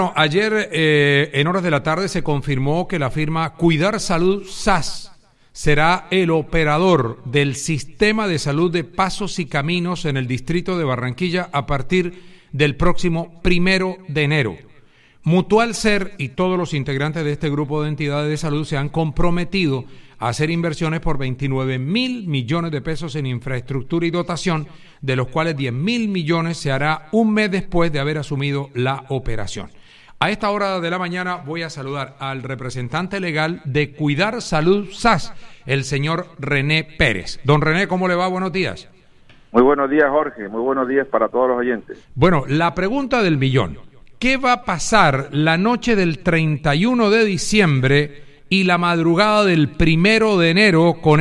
Ayer, en horas de la tarde, se confirmó que la firma Cuidar Salud SAS será el operador del sistema de salud de Pasos y Caminos en el distrito de Barranquilla a partir del próximo 1 de enero. Mutual Ser y todos los integrantes de este grupo de entidades de salud se han comprometido a hacer inversiones por 29.000 millones de pesos en infraestructura y dotación, de los cuales 10.000 millones se hará un mes después de haber asumido la operación. A esta hora de la mañana voy a saludar al representante legal de Cuidar Salud SAS, el señor René Pérez. Don René, ¿cómo le va? Buenos días. Muy buenos días, Jorge. Muy buenos días para todos los oyentes. Bueno, la pregunta del millón. ¿Qué va a pasar la noche del 31 de diciembre y la madrugada del 1 de enero con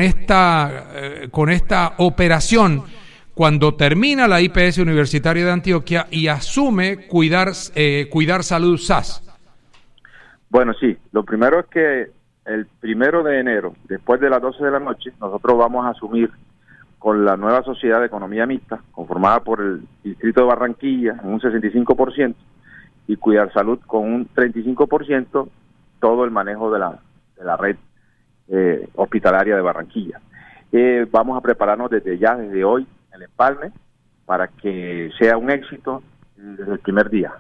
esta operación cuando termina la IPS Universitaria de Antioquia y asume Cuidar Salud SAS? Bueno, sí. Lo primero es que el 1 de enero, después de las 12 de la noche, nosotros vamos a asumir con la nueva Sociedad de Economía Mixta, conformada por el Distrito de Barranquilla, en un 65%, y Cuidar Salud con un 35%, todo el manejo de la red hospitalaria de Barranquilla. Vamos a prepararnos desde hoy, el empalme, para que sea un éxito desde el primer día.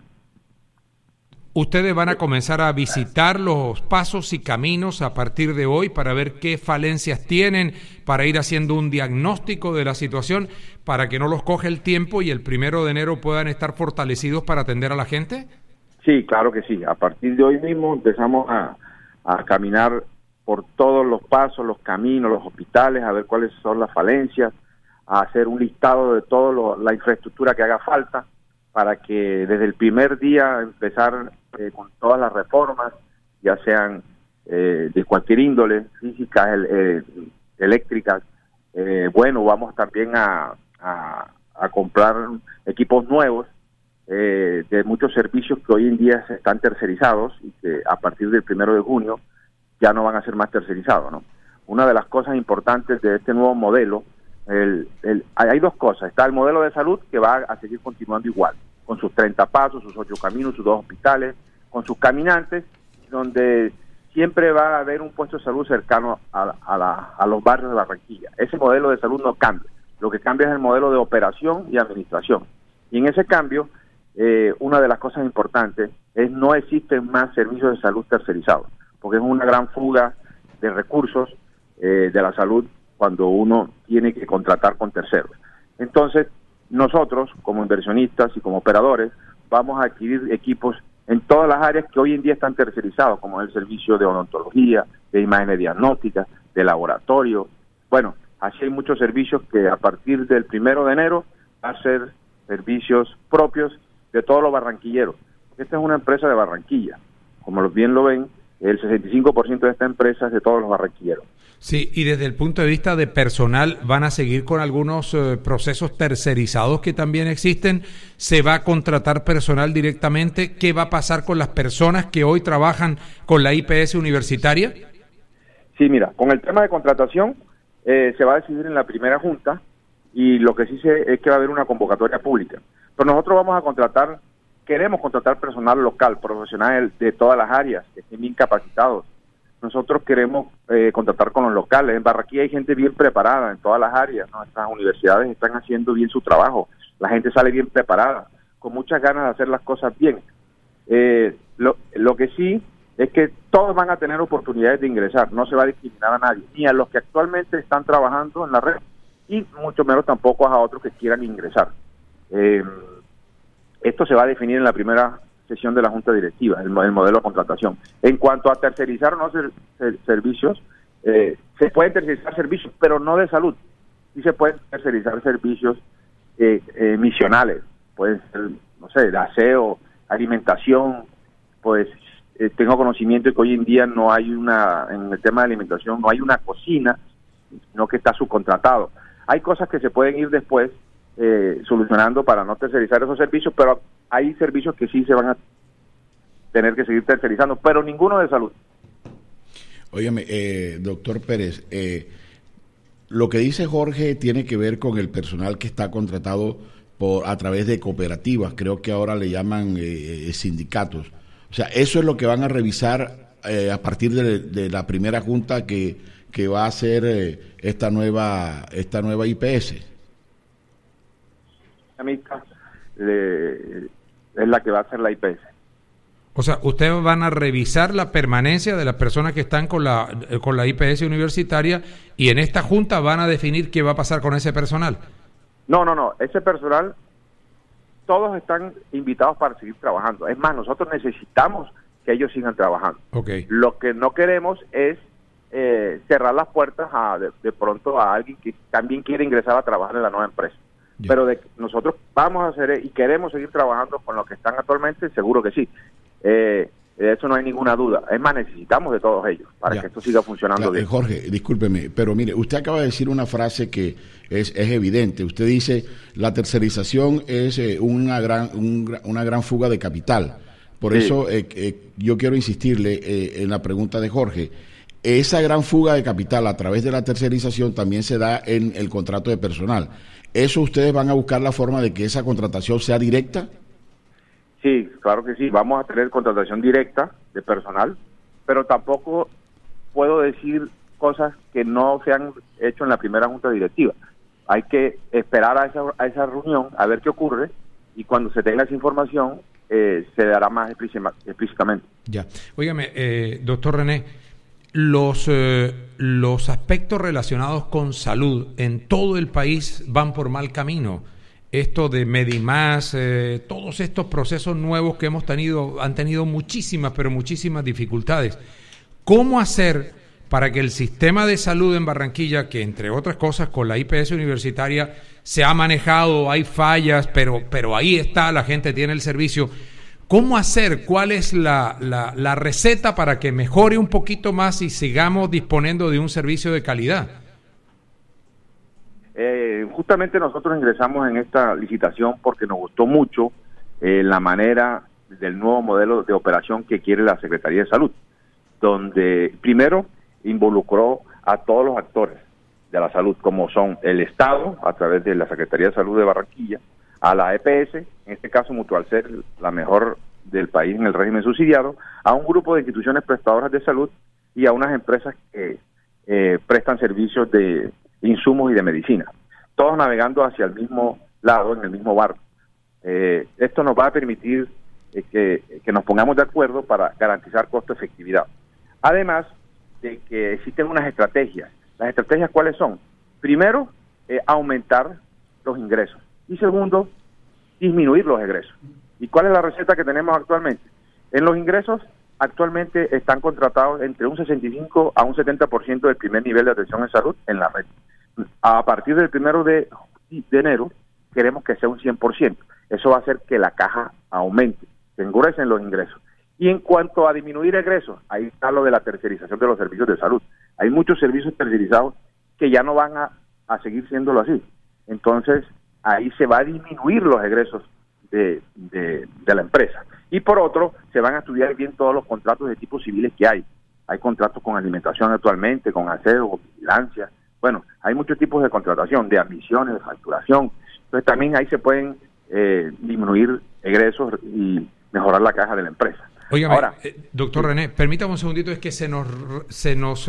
Ustedes van a comenzar a visitar los pasos y caminos a partir de hoy para ver qué falencias tienen, para ir haciendo un diagnóstico de la situación, para que no los coge el tiempo y el 1 de enero puedan estar fortalecidos para atender a la gente. Sí, claro que sí. A partir de hoy mismo empezamos a caminar por todos los pasos, los caminos, los hospitales, a ver cuáles son las falencias, a hacer un listado de toda la infraestructura que haga falta para que desde el primer día empezar con todas las reformas, ya sean de cualquier índole, físicas, eléctricas. Bueno, vamos también a comprar equipos nuevos de muchos servicios que hoy en día se están tercerizados y que a partir del 1 de junio ya no van a ser más tercerizados, ¿no? Una de las cosas importantes de este nuevo modelo, hay dos cosas. Está el modelo de salud, que va a seguir continuando igual, con sus 30 pasos, sus 8 caminos, sus 2 hospitales, con sus caminantes, donde siempre va a haber un puesto de salud cercano a los barrios de Barranquilla. Ese modelo de salud no cambia. Lo que cambia es el modelo de operación y administración. Y en ese cambio, una de las cosas importantes es no existen más servicios de salud tercerizados, porque es una gran fuga de recursos de la salud cuando uno tiene que contratar con terceros. Entonces, nosotros, como inversionistas y como operadores, vamos a adquirir equipos en todas las áreas que hoy en día están tercerizados, como es el servicio de odontología, de imágenes diagnósticas, de laboratorio. Bueno, así hay muchos servicios que a partir del 1 de enero va a ser servicios propios de todos los barranquilleros. Esta es una empresa de Barranquilla. Como bien lo ven, el 65% de esta empresa es de todos los barranquilleros. Sí, y desde el punto de vista de personal, ¿van a seguir con algunos procesos tercerizados que también existen? ¿Se va a contratar personal directamente? ¿Qué va a pasar con las personas que hoy trabajan con la IPS Universitaria? Sí, mira, con el tema de contratación se va a decidir en la primera junta, y lo que sí sé es que va a haber una convocatoria pública. Pero nosotros queremos contratar personal local, profesional de todas las áreas, que estén bien capacitados. Nosotros queremos contratar con los locales. En Barranquilla hay gente bien preparada en todas las áreas, ¿no? Estas universidades están haciendo bien su trabajo. La gente sale bien preparada, con muchas ganas de hacer las cosas bien. Lo que sí es que todos van a tener oportunidades de ingresar. No se va a discriminar a nadie, ni a los que actualmente están trabajando en la red, y mucho menos tampoco a otros que quieran ingresar. Esto se va a definir en la primera sesión de la Junta Directiva, el modelo de contratación. En cuanto a tercerizar o no servicios, se pueden tercerizar servicios, pero no de salud. Sí se pueden tercerizar servicios misionales, pueden ser, no sé, de aseo, alimentación. Pues tengo conocimiento de que hoy en día en el tema de alimentación no hay una cocina, sino que está subcontratado. Hay cosas que se pueden ir después solucionando para no tercerizar esos servicios, pero hay servicios que sí se van a tener que seguir tercerizando, pero ninguno de salud. Óyeme, doctor Pérez, lo que dice Jorge tiene que ver con el personal que está contratado a través de cooperativas, creo que ahora le llaman sindicatos. O sea, eso es lo que van a revisar a partir de la primera junta que va a hacer esta nueva IPS. Es la que va a hacer la IPS. O sea, ustedes van a revisar la permanencia de las personas que están con la IPS universitaria y en esta junta van a definir qué va a pasar con ese personal. No. Ese personal, todos están invitados para seguir trabajando. Es más, nosotros necesitamos que ellos sigan trabajando. Okay. Lo que no queremos es cerrar las puertas de pronto a alguien que también quiere ingresar a trabajar en la nueva empresa. Yeah. Pero nosotros vamos a hacer y queremos seguir trabajando con los que están actualmente, seguro que sí. De eso no hay ninguna duda. Es más, necesitamos de todos ellos para que esto siga funcionando bien. Jorge, discúlpeme, pero mire, usted acaba de decir una frase que es evidente. Usted dice, la tercerización es una gran fuga de capital. Por eso yo quiero insistirle en la pregunta de Jorge. Esa gran fuga de capital a través de la tercerización también se da en el contrato de personal. ¿Eso ustedes van a buscar la forma de que esa contratación sea directa? Sí, claro que sí. Vamos a tener contratación directa de personal, pero tampoco puedo decir cosas que no se han hecho en la primera junta directiva. Hay que esperar a esa reunión a ver qué ocurre y cuando se tenga esa información se dará más explícitamente. Ya. Óigame, doctor René, los aspectos relacionados con salud en todo el país van por mal camino. Esto de Medimás, todos estos procesos nuevos que han tenido muchísimas, pero muchísimas dificultades. ¿Cómo hacer para que el sistema de salud en Barranquilla, que entre otras cosas con la IPS universitaria se ha manejado, hay fallas, pero ahí está, la gente tiene el servicio? ¿Cómo hacer? ¿Cuál es la receta para que mejore un poquito más y sigamos disponiendo de un servicio de calidad? Justamente nosotros ingresamos en esta licitación porque nos gustó mucho la manera del nuevo modelo de operación que quiere la Secretaría de Salud, donde primero involucró a todos los actores de la salud, como son el Estado, a través de la Secretaría de Salud de Barranquilla, a la EPS, en este caso Mutualser, la mejor del país en el régimen subsidiado, a un grupo de instituciones prestadoras de salud y a unas empresas que prestan servicios de insumos y de medicina, todos navegando hacia el mismo lado, en el mismo barco. Esto nos va a permitir que nos pongamos de acuerdo para garantizar costo-efectividad. Además de que existen unas estrategias. ¿Las estrategias cuáles son? Primero, aumentar los ingresos. Y segundo, disminuir los egresos. ¿Y cuál es la receta que tenemos actualmente? En los ingresos, actualmente están contratados entre un 65 a un 70% del primer nivel de atención en salud en la red. A partir del 1 de enero, queremos que sea un 100%. Eso va a hacer que la caja aumente, se engruesen los ingresos. Y en cuanto a disminuir egresos, ahí está lo de la tercerización de los servicios de salud. Hay muchos servicios tercerizados que ya no van a seguir siéndolo así. Entonces, ahí se va a disminuir los egresos de la empresa. Y por otro, se van a estudiar bien todos los contratos de tipo civiles que hay. Hay contratos con alimentación actualmente, con aseo, con vigilancia. Bueno, hay muchos tipos de contratación, de admisiones, de facturación. Entonces también ahí se pueden disminuir egresos y mejorar la caja de la empresa. Óigame, ahora, doctor René, permítame un segundito, es que se nos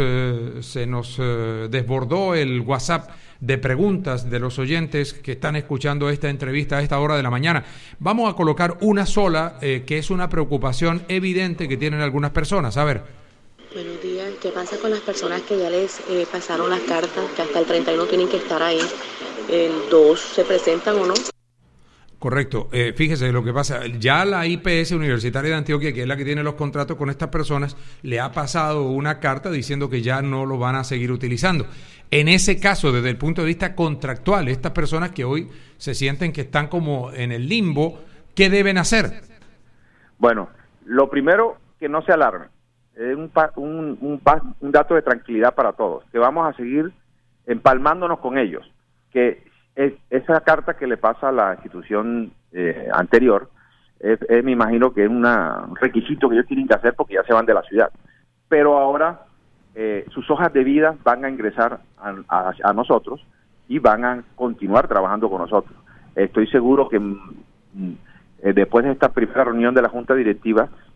desbordó el WhatsApp de preguntas de los oyentes que están escuchando esta entrevista a esta hora de la mañana. Vamos a colocar una sola, que es una preocupación evidente que tienen algunas personas. A ver. Buenos días. ¿Qué pasa con las personas que ya les pasaron las cartas, que hasta el 31 tienen que estar ahí? ¿El 2 se presentan o no? Correcto. Fíjese lo que pasa. Ya la IPS Universitaria de Antioquia, que es la que tiene los contratos con estas personas, le ha pasado una carta diciendo que ya no lo van a seguir utilizando. En ese caso, desde el punto de vista contractual, estas personas que hoy se sienten que están como en el limbo, ¿qué deben hacer? Bueno, lo primero, que no se alarmen. Es un dato de tranquilidad para todos, que vamos a seguir empalmándonos con ellos, que esa carta que le pasa a la institución anterior, me imagino que es un requisito que ellos tienen que hacer porque ya se van de la ciudad, pero ahora sus hojas de vida van a ingresar a nosotros y van a continuar trabajando con nosotros. Estoy seguro que después de esta primera reunión de la Junta Directiva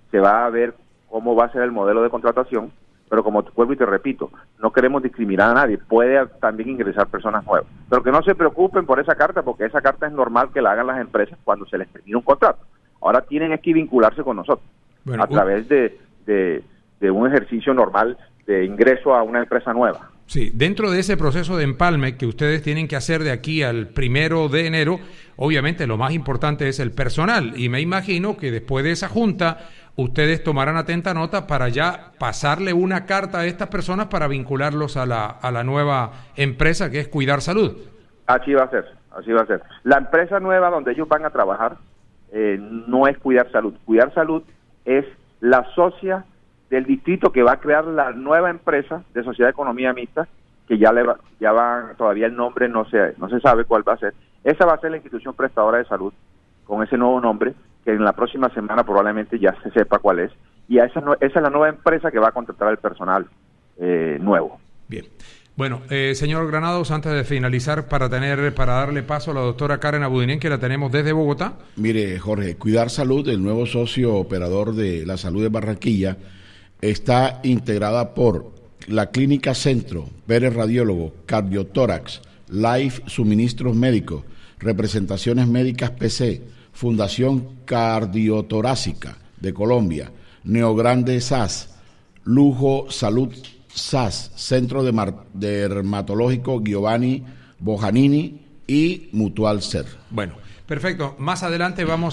se va a ver cómo va a ser el modelo de contratación, pero como vuelvo y te repito, no queremos discriminar a nadie, puede también ingresar personas nuevas, pero que no se preocupen por esa carta, porque esa carta es normal que la hagan las empresas cuando se les termina un contrato. Ahora tienen que vincularse con nosotros, a través de un ejercicio normal de ingreso a una empresa nueva. Sí, dentro de ese proceso de empalme que ustedes tienen que hacer de aquí al 1 de enero, obviamente lo más importante es el personal, y me imagino que después de esa junta ustedes tomarán atenta nota para ya pasarle una carta a estas personas para vincularlos a la nueva empresa que es Cuidar Salud. Así va a ser, así va a ser. La empresa nueva donde ellos van a trabajar no es Cuidar Salud. Cuidar Salud es la socia del distrito que va a crear la nueva empresa de Sociedad de Economía Mixta, que todavía el nombre no se sabe cuál va a ser. Esa va a ser la institución prestadora de salud con ese nuevo nombre, que en la próxima semana probablemente ya se sepa cuál es, y esa es la nueva empresa que va a contratar al personal nuevo. Bien. Bueno, señor Granados, antes de finalizar, para darle paso a la doctora Karen Abudinen, que la tenemos desde Bogotá. Mire, Jorge, Cuidar Salud, el nuevo socio operador de la salud de Barranquilla, está integrada por la Clínica Centro, Pérez Radiólogo, Cardiotórax, Life Suministros Médicos, Representaciones Médicas PC, Fundación Cardiotorácica de Colombia, Neogrande SAS, Lujo Salud SAS, Centro Dermatológico Giovanni Bojanini y Mutual Ser. Bueno, perfecto. Más adelante vamos